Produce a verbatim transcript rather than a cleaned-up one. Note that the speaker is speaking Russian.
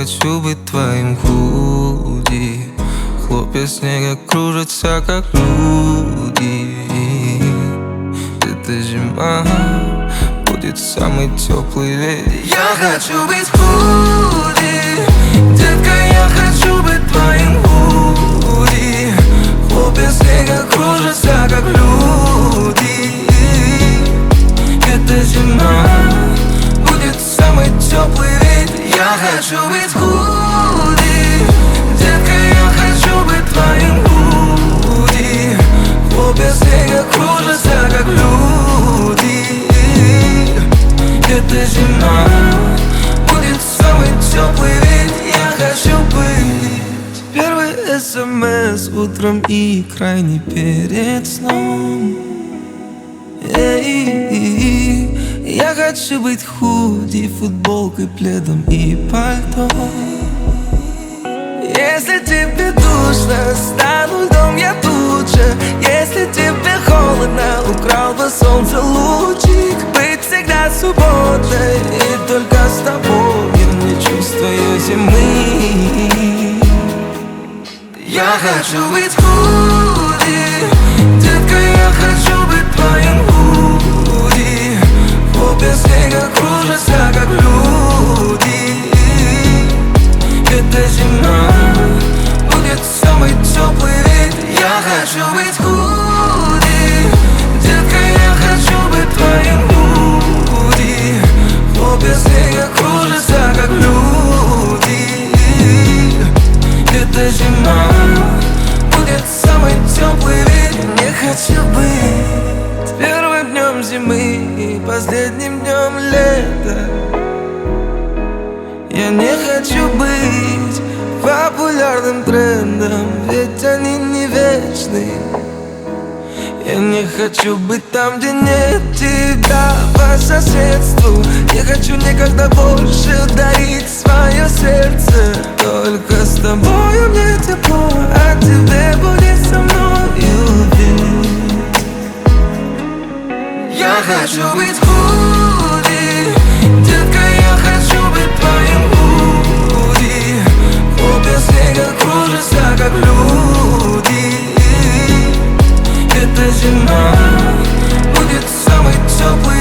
хочу быть твоим худи. Хлопья снега кружатся, как люди. Эта зима будет самый теплый вечер. Я хочу быть худи, детка, я хочу быть твоим худи. Хлопья снега кружатся, как люди. Эта зима будет самый теплый вечер. Я хочу быть худи, детка, я хочу быть твоим худи. Хлопья снега кружатся, как люди. Эта зима будет самый теплый ведь я хочу быть. Первый смс утром и крайне перед сном. Эй, я хочу быть худи, футболкой, пледом и пальто. Если тебе душно, стану льдом я тут же. Если тебе холодно, украл бы солнце лучик. Быть всегда свободной, и только с тобой я не чувствую зимы. Я хочу быть худи, детка, я хочу быть твоим худи. Хлопья снега кружатся, как люди. Эта зима будет самый теплый ведь я хочу быть худи, детка, я хочу быть твоим худи. Хлопья снега кружатся, как люди. Эта зима будет самый теплый ведь не хочу быть первым днем зимы и последним днем лета. Я не хочу быть популярным трендом, ведь они не вечны. Я не хочу быть там, где нет тебя по соседству. Не хочу никогда больше дарить свое сердце. Только с тобою мне тепло, а тебе будет со мною ведь. Я хочу быть худи, детка, я хочу быть твоим худи. Хлопья снега кружатся, как люди. Эта зима будет самый теплый